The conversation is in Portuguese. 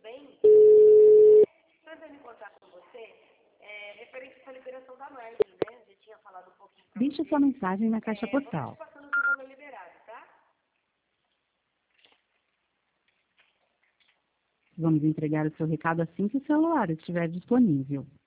bem? Estou entrando em contato com você, referente à liberação da margem, né? Eu já tinha falado um pouquinho para Deixe você. sua mensagem na caixa Vou postal. te passando o valor liberado, tá? Vamos entregar o seu recado assim que o celular estiver disponível.